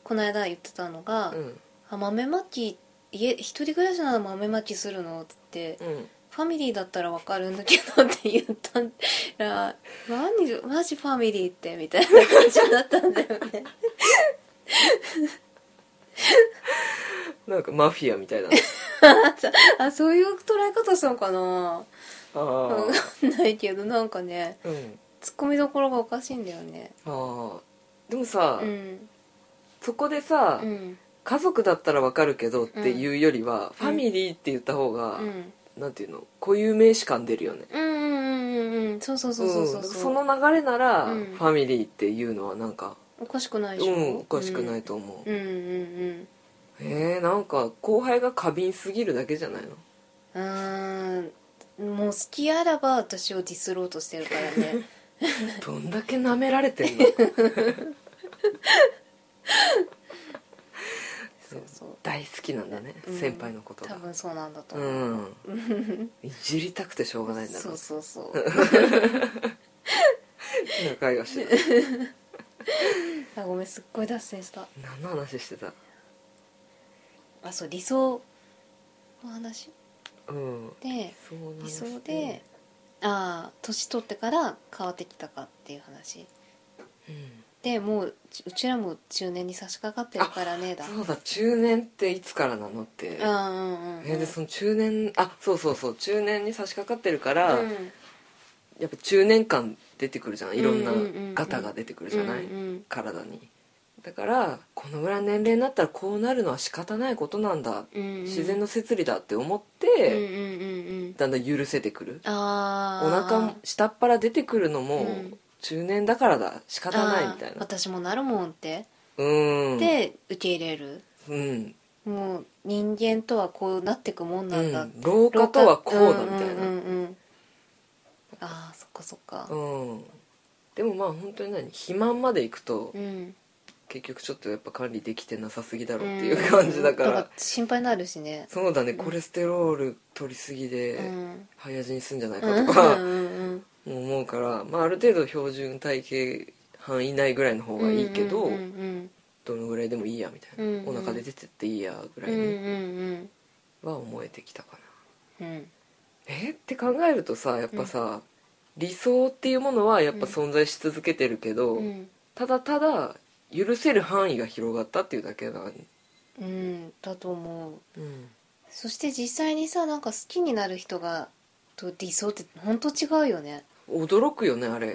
この間言ってたのが「豆まき一人暮らしなら豆まきするの?」って言って、ファミリーだったら分かるんだけどって言ったら「マジファミリーって?」みたいな感じだったんだよねなんかマフィアみたいなあ、そういう捉え方したのかな。 分かんないけど、なんかね、ツッコミどころがおかしいんだよね。 でもさ、そこでさ、家族だったら分かるけどっていうよりは、ファミリーって言った方が、なんていうの、固有名詞感出るよね。 そうそうそうそうそう、 その流れなら、ファミリーっていうのはなんかおかしくないでしょ。 おかしくないと思う。なんか後輩が過敏すぎるだけじゃないの？ もう好きあらば私をディスろうとしてるからねどんだけ舐められてんのそう大好きなんだね、先輩のことが。 多分そうなんだと思う。 いじりたくてしょうがないんだろう。 そうそう仲良しあ、ごめん、すっごい脱線した。 何の話してた？ そう、理想の話、 で理想で年取ってから変わってきたかっていう話、でもううちらも中年に差し掛かってるからね。 そうだ、中年っていつからなのって。でその中年、そう中年に差し掛かってるから、やっぱ中年感出てくるじゃん、いろんなガタが出てくるじゃない、体に。だからこのぐらいの年齢になったらこうなるのは仕方ないことなんだ、自然の摂理だって思って、だんだん許せてくる。お腹下っ腹出てくるのも、中年だからだ、仕方ないみたいな。 私もなるもんってで受け入れる。もう人間とはこうなってくもんなんだ、 老化とはこうだみたいな。 そっかそっか。 でもまあ本当に肥満までいくと、結局ちょっとやっぱ管理できてなさすぎだろっていう感じだから、 心配になるしね。 そうだね、コレステロール取りすぎで早死にすんじゃないかとか思うから、ある程度標準体型範囲内ぐらいの方がいいけど、どのぐらいでもいいやみたいな、お腹で出てっていいやぐらいには思えてきたかな。って考えるとさ、やっぱさ、理想っていうものはやっぱ存在し続けてるけど、ただただ許せる範囲が広がったっていうだけだ。 だと思う。そして実際にさ、なんか好きになる人がと理想って本当違うよね。 驚くよねあれって、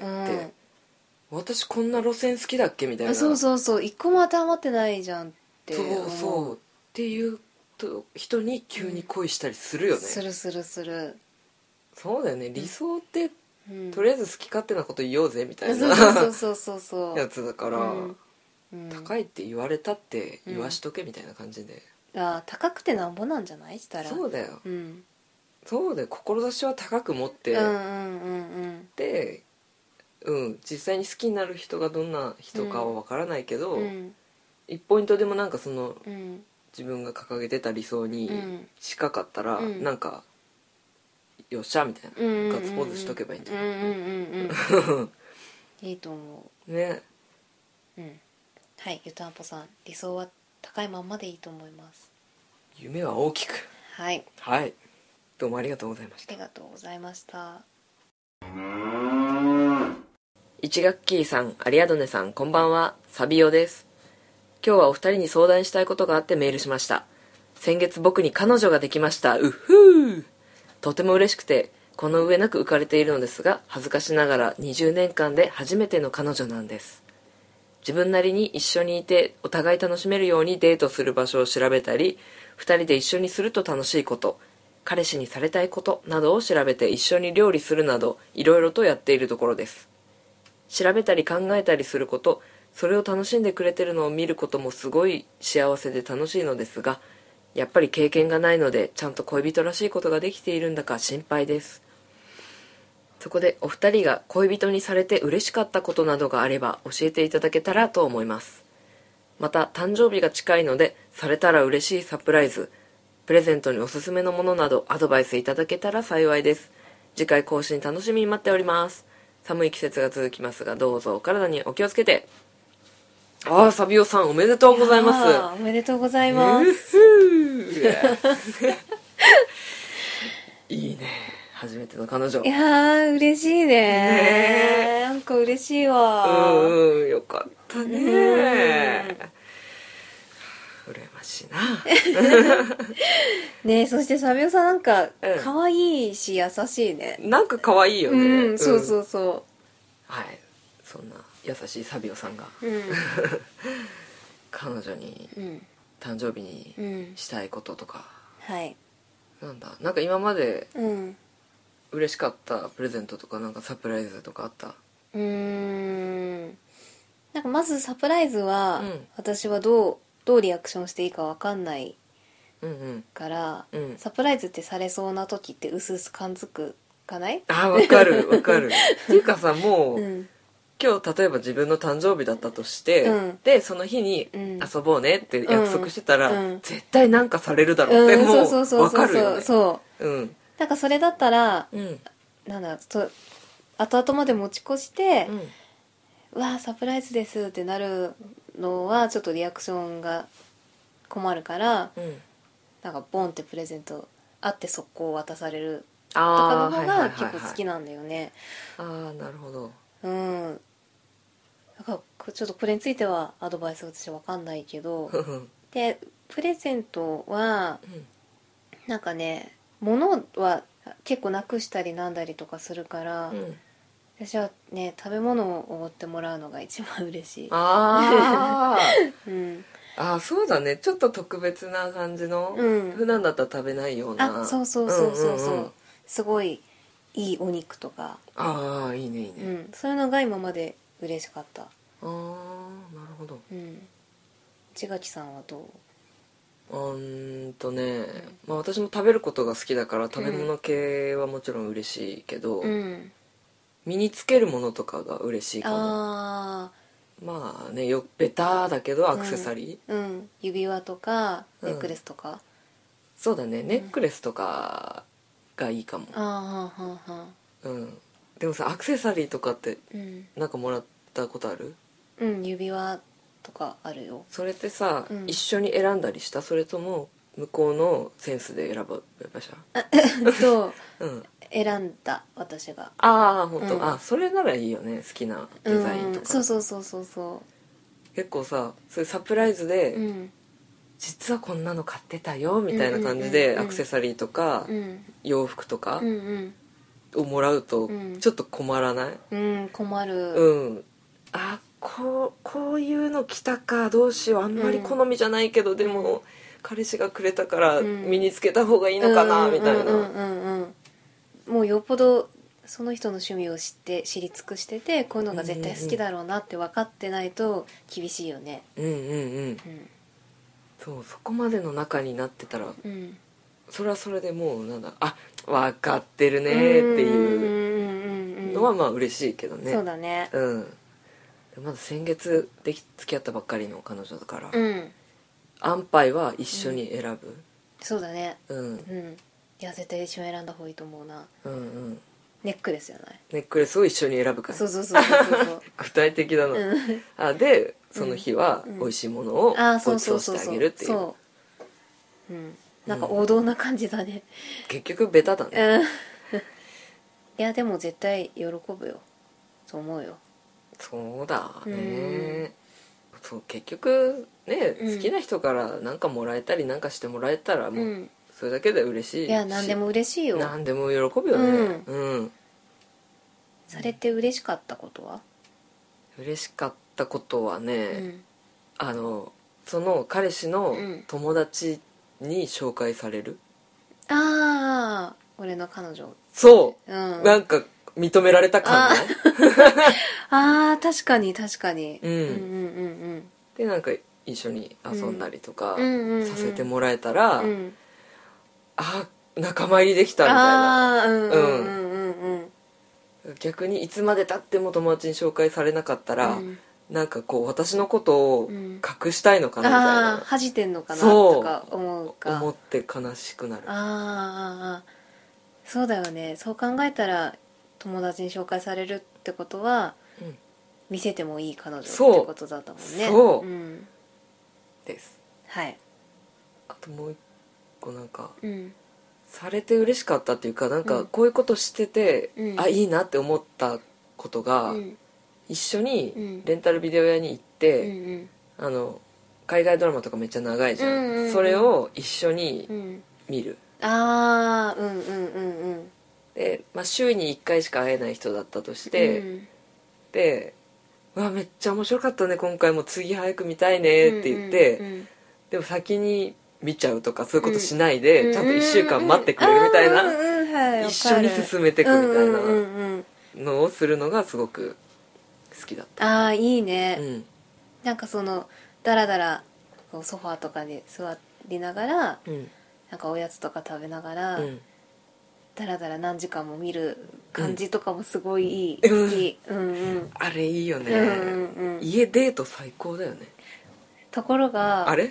私こんな路線好きだっけみたいな。 そう一個も当てはまってないじゃんって思う。 そうっていう人に急に恋したりするよね。するそうだよね、理想って、とりあえず好き勝手なこと言おうぜみたいなそうやつだから、高いって言われたって言わしとけみたいな感じで、 高くてなんぼなんじゃないしたら。 そうだよ、そうだよ、志は高く持って、で、実際に好きになる人がどんな人かは分からないけど、1ポイントでもなんかその、自分が掲げてた理想に近かったら、なんかよっしゃみたいな、ガッツポーズしとけばいいんじゃないいいと思うね。 はい、ゆとあんぽさん、理想は高いまんまでいいと思います。 夢は大きく。はい、どうもありがとうございました。 ありがとうございました。 1学期さん、アリアドネさん、こんばんは。サビオです。今日はお二人に相談したいことがあってメールしました。先月僕に彼女ができました。とても嬉しくてこの上なく浮かれているのですが、恥ずかしながら20年間で初めての彼女なんです。自分なりに一緒にいてお互い楽しめるようにデートする場所を調べたり、2人で一緒にすると楽しいこと、彼氏にされたいことなどを調べて一緒に料理するなど、いろいろとやっているところです。調べたり考えたりすること、それを楽しんでくれてるのを見ることもすごい幸せで楽しいのですが、やっぱり経験がないのでちゃんと恋人らしいことができているんだか心配です。そこでお二人が恋人にされて嬉しかったことなどがあれば教えていただけたらと思います。また誕生日が近いので、されたら嬉しいサプライズ、プレゼントにおすすめのものなどアドバイスいただけたら幸いです。次回更新楽しみに待っております。寒い季節が続きますが、どうぞお体にお気をつけて。 ああ、サビオさんおめでとうございます。 おめでとうございます。 いいね、初めての彼女。 いやー嬉しいね。なんか嬉しいわ。 よかったね。羨ましいな。 ねえ、そしてサビオさんなんか可愛いし優しいね。 なんか可愛いよね。 そうそうそう。 はい、そんな優しいサビオさんが、彼女に誕生日にしたいこととか、 はい、 なんか今まで嬉しかったプレゼントとか、なんかサプライズとかあった？ なんかまずサプライズは、私はどうリアクションしていいか分かんないから、サプライズってされそうな時ってうすうす感づくかない？ 分かる分かる。っていうかさ、もう、今日例えば自分の誕生日だったとして、でその日に遊ぼうねって約束してたら、絶対なんかされるだろうってもう分かるよね。 なんかそれだったら、なんだ後々まで持ち越して、うわーサプライズですってなるのはちょっとリアクションが困るから、なんかボンってプレゼントあって速攻渡されるとかの方が結構好きなんだよね。 なるほど。 だからちょっとこれについてはアドバイス私わかんないけどでプレゼントは、なんかね、物は結構なくしたりなんだりとかするから、私はね、食べ物をおごってもらうのが一番嬉しい。 そうだね、ちょっと特別な感じの、普段だったら食べないような。 そうすごいいいお肉とか。 いいねいいね。 そういうのが今まで嬉しかった。 なるほど。 千垣さんはどう？ 私も食べることが好きだから食べ物系はもちろん嬉しいけど、身につけるものとかが嬉しいかも。まあね、ベタだけどアクセサリー、指輪とかネックレスとか、 そうだね、ネックレスとかがいいかも。でもさ、アクセサリーとかってなんかもらったことある？ 指輪とかあるよ。 それってさ、一緒に選んだりした？それとも向こうのセンスで選ばした？ 選んだ、私が。 本当。それならいいよね、好きなデザインとか。 そう結構さ、そういうサプライズで、実はこんなの買ってたよみたいな感じでアクセサリーとか洋服とかをもらうとちょっと困らない？ 困る。 こういうの着たか、どうしよう、あんまり好みじゃないけど、でも彼氏がくれたから身につけた方がいいのかなみたいな。 もうよっぽどその人の趣味を知り尽くしてて、こういうのが絶対好きだろうなって分かってないと厳しいよね。 そこまでの中になってたら、それはそれでもう分かってるねっていうのはまあ嬉しいけどね。 そうだね。 まだ先月付き合ったばっかりの彼女だから、安牌は一緒に選ぶ。 そうだね。いや絶対一緒に選んだ方がいいと思うな。ネックレスじゃない？ ネックレスを一緒に選ぶから。 そう具体的だな。でその日は美味しいものをごちそうしてあげるっていう。 なんか王道な感じだね。 結局ベタだね。 いやでも絶対喜ぶよ、そう思うよ。 そうだね。そう結局ね、好きな人から何かもらえたり何かしてもらえたらもうそれだけで嬉しいし。 いや何でも嬉しいよ。 何でも喜ぶよね。 されて嬉しかったことは？ 嬉しかったことはね、その彼氏の友達に紹介される。 俺の彼女。 そう、なんか認められた感ね。 確かに。 でなんか一緒に遊んだりとかさせてもらえたら、仲間入りできたみたいな。逆にいつまでたっても友達に紹介されなかったら、なんかこう私のことを隠したいのかなみたいな、 恥じてんのかなとか思って悲しくなる。 そうだよね。そう考えたら友達に紹介されるってことは、 見せてもいい彼女ってことだったもんね。 そう、うん、です。 はい。 あともう一個なんか、 うん、 されて嬉しかったっていうか、なんかこういうことしてて、うん、あ、いいなって思ったことが、うん、一緒にレンタルビデオ屋に行って、うんうん、海外ドラマとかめっちゃ長いじゃん、うんうんうん、それを一緒に見る、 うん、ああ、うんうんうんうん。 で、まあ、週に1回しか会えない人だったとして、うん、で、わ、めっちゃ面白かったね今回も、次早く見たいねって言って、うんうんうん、でも先に見ちゃうとかそういうことしないで、うん、ちゃんと1週間待ってくれるみたいな、うんうん、一緒に進めていくみたいなのをするのがすごく好きだった。 ああ、いいね、うん、なんかそのだらだらソファーとかで座りながら、うん、なんかおやつとか食べながら、うん、だらだら何時間も見る感じとかもすごいいい、うん、好き、うんうん、 あれいいよね、うんうんうん、家デート最高だよね。 ところがあれ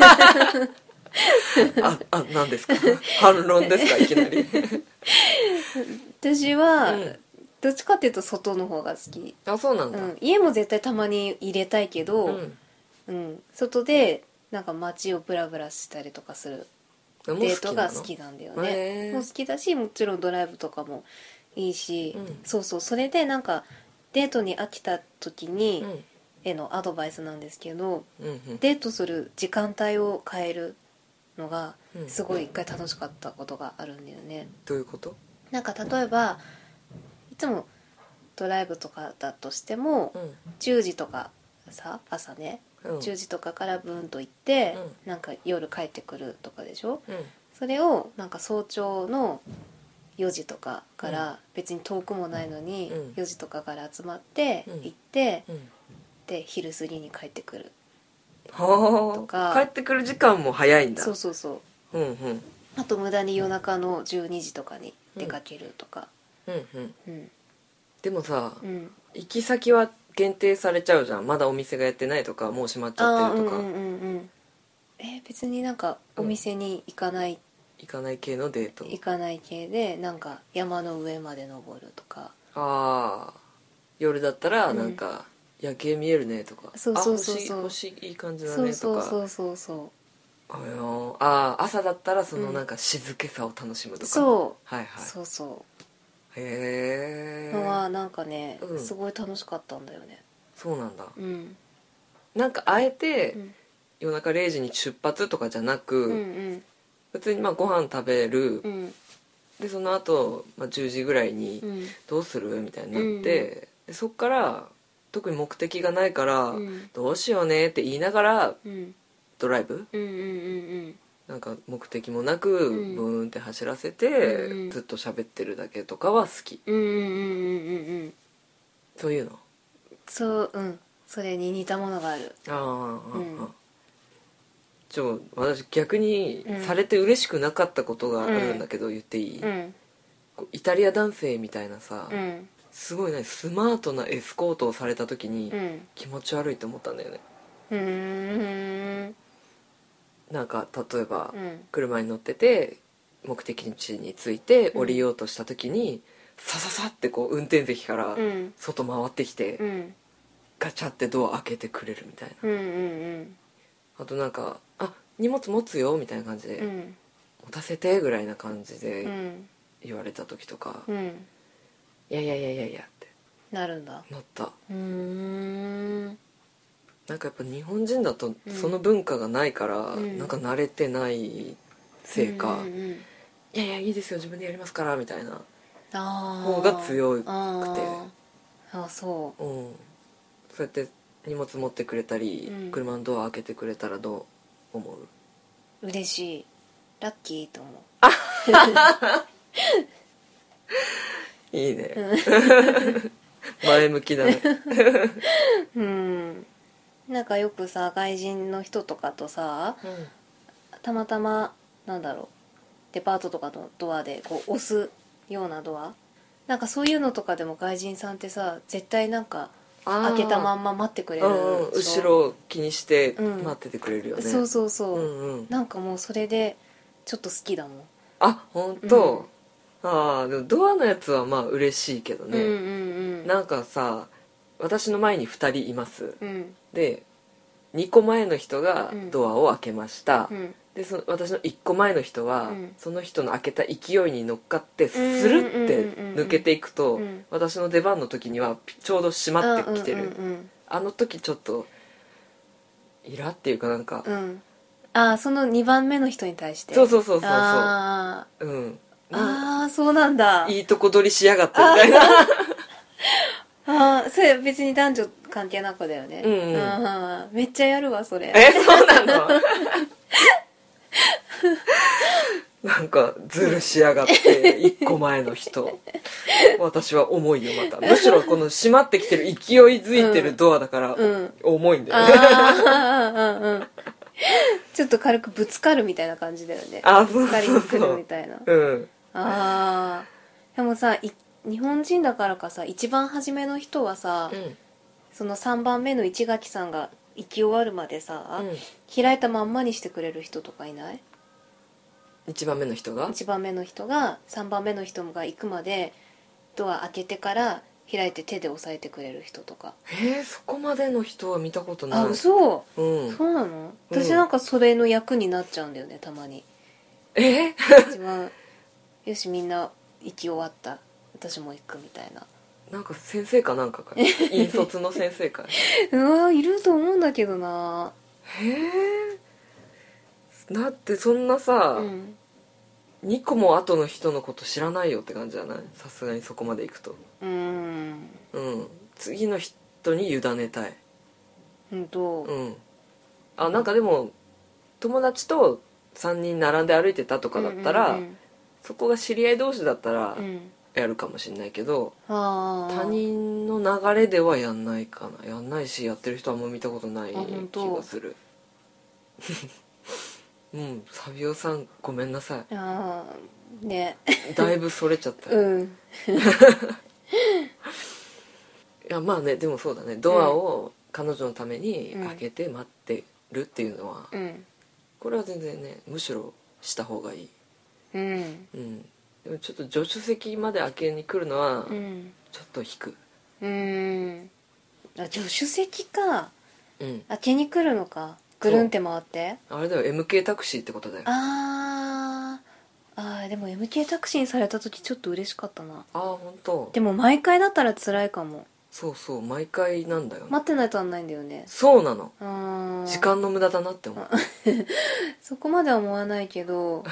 何ですか反論ですかいきなり私は、うん、どっちかっていうと外の方が好き。 あ、そうなんだ、うん、 家も絶対たまに入れたいけど、うんうん、外でなんか街をブラブラしたりとかするデートが好きなんだよね。もう好きだし、もちろんドライブとかもいいし、うん、そうそう、それでなんかデートに飽きた時に、うんへのアドバイスなんですけど、うんうん、デートする時間帯を変えるのがすごい一回楽しかったことがあるんだよね。 どういうこと？ なんか例えばいつもドライブとかだとしても、うん、10時とかさ、朝ね、うん、10時とかからブーンと行って、うん、なんか夜帰ってくるとかでしょ、うん、それをなんか早朝の4時とかから別に遠くもないのに4時とかから集まって行って、で昼過ぎに帰ってくるとか、 帰ってくる時間も早いんだ。 そうそうそう、うんうん、あと無駄に夜中の12時とかに出かけるとか、うんうんうん、でもさ、うん、行き先は限定されちゃうじゃん。まだお店がやってないとか、もう閉まっちゃってるとか、うんうんうんうん、 別になんかお店に行かない、 行かない系のデート、 行かない系でなんか山の上まで登るとか、 ああ、夜だったらなんか、うん、夜景見えるねとか、 そうそうそうそう、 星いい感じだねとか、 そうそうそうそう、 朝だったらそのなんか静けさを楽しむとか、 そう、 はいはい、 そうそう、 へえ、 のはなんかね、うん、すごい楽しかったんだよね。 そうなんだ、うん、なんかあえて、うん、夜中0時に出発とかじゃなく、うんうん、普通にまあご飯食べる、うん、でその後、まあ10時ぐらいにどうするみたいになって、うん、でそっから特に目的がないから、うん、どうしようねって言いながら、うん、ドライブ、うんうんうんうん、なんか目的もなく、うん、ブーンって走らせて、うん、ずっと喋ってるだけとかは好き、うんうんうんうんうん、そういうの、 そう、うん、それに似たものがある。ああ、 うん、私逆にされて嬉しくなかったことがあるんだけど、言っていい？うん、イタリア男性みたいなさ、うん、すごいね、スマートなエスコートをされた時に気持ち悪いと思ったんだよね。なんか例えば、車に乗ってて目的地に着いて降りようとした時に、さささってこう運転席から外回ってきて、ガチャってドア開けてくれるみたいな、あとなんか荷物持つよみたいな感じで、持たせてぐらいな感じで言われた時とか、いやいやいやいやいやってなるんだ。 なった。なんかやっぱ日本人だとその文化がないから、なんか慣れてないせいか、いやいやいいですよ自分でやりますからみたいな方が強くて、 あ、そう、 そうやって荷物持ってくれたり、車のドア開けてくれたらどう思う？嬉しい、ラッキーと思う。 いいね、前向きだね。 うん、なんかよくさ、外人の人とかとさ、たまたまなんだろう、デパートとかのドアでこう押すようなドア、なんかそういうのとかでも外人さんってさ、絶対なんか開けたまんま待ってくれる、 後ろ気にして待っててくれるよね、 そうそうそう、なんかもうそれでちょっと好きだもん。 あ、本当、でもドアのやつはまあ嬉しいけどね、なんかさ、 私の前に2人います、 うん、 で2個前の人がドアを開けました、 うん、 で私の1個前の人は、その人の開けた勢いに乗っかってスルッて抜けていくと、私の出番の時にはちょうど閉まってきてる、あの時ちょっとイラっていうかなんか、 その2番目の人に対してそうそうそうそうなんだ、 いいとこ取りしやがってみたいなそれ別に男女関係なくだよね、めっちゃやるわそれ。 そうなのなんかズルしやがって1個前の人私は重いよ。またむしろこの閉まってきてる勢いづいてるドアだから重いんだよね、 ちょっと軽くぶつかるみたいな感じだよね。ぶつかりに来るみたいな。でもさ、日本人だからかさ、一番初めの人はさ、その3番目の市垣さんが行き終わるまでさ、開いたまんまにしてくれる人とかいない？ 1番目の人が 1番目の人が3番目の人が行くまでドア開けてから開いて手で押さえてくれる人とか。 そこまでの人は見たことない。 嘘、そうなの？私なんかそれの役になっちゃうんだよね、たまに。一番よしみんな行き終わった、私も行くみたいな。 なんか先生かなんかか引率の先生かいると思うんだけどな。 だってそんなさ、2個も後の人のこと知らないよって感じじゃない？さすがにそこまで行くと。次の人に委ねたい。なんかでも友達と3人並んで歩いてたとかだったら、そこが知り合い同士だったらやるかもしれないけど、他人の流れではやんないかな。やんないし、やってる人はあんま見たことない気がする。サビオさんごめんなさい。 ね、 だいぶそれちゃった。いやまあね、でもそうだね、ドアを彼女のために開けて待ってるっていうのは、これは全然ね、むしろした方がいい。でもちょっと助手席まで開けに来るのはちょっと引く。 助手席か、開けに来るのか、ぐるんって回って。 あれだよ、 MK タクシーってことだよ。 でも MK タクシーにされた時ちょっと嬉しかったな。 本当。 でも毎回だったら辛いかも。 そうそう、毎回なんだよね。 待ってないとなんないんだよね。 そうなの。時間の無駄だなって思うそこまでは思わないけど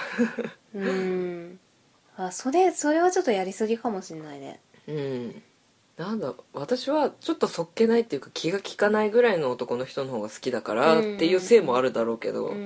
それはちょっとやりすぎかもしれないね。 なんだ、私はちょっとそっけないっていうか気が利かないぐらいの男の人の方が好きだからっていうせいもあるだろうけど、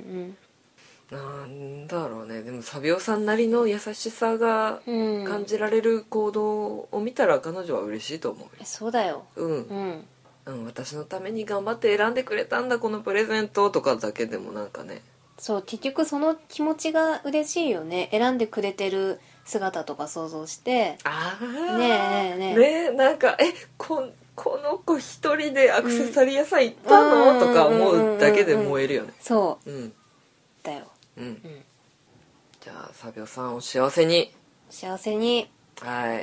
なんだろうね。でもサビオさんなりの優しさが感じられる行動を見たら彼女は嬉しいと思う。 そうだよ。 私のために頑張って選んでくれたんだこのプレゼントとかだけでもなんかね。 そう、結局その気持ちが嬉しいよね。選んでくれてる姿とか想像して、 なんかこの子一人でアクセサリー屋さん行ったのとか思うだけで燃えるよね。 そうだよ。 じゃあサビオさんお幸せに。 幸せに。 はい。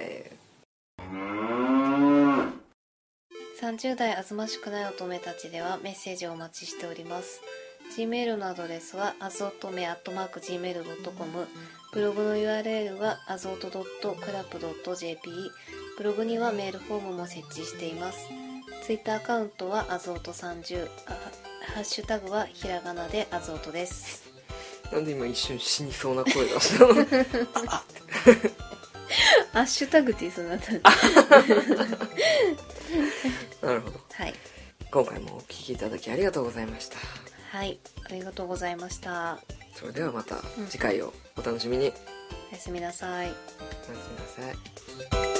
30代あずましくない乙女たちではメッセージをお待ちしております。Gmail のアドレスは azootome@gmail.com、 ブログの URL は azoto.club.jp、 ブログにはメールフォームも設置しています。 Twitter アカウントは azoto30、ハッシュタグはひらがなでazotoです。 なんで今一瞬死にそうな声出したのハッシュタグって言いそうになったなるほど。 はい、 今回もお聞きいただきありがとうございました。 はい、ありがとうございました。 それではまた次回をお楽しみに。 おやすみなさい。 おやすみなさい。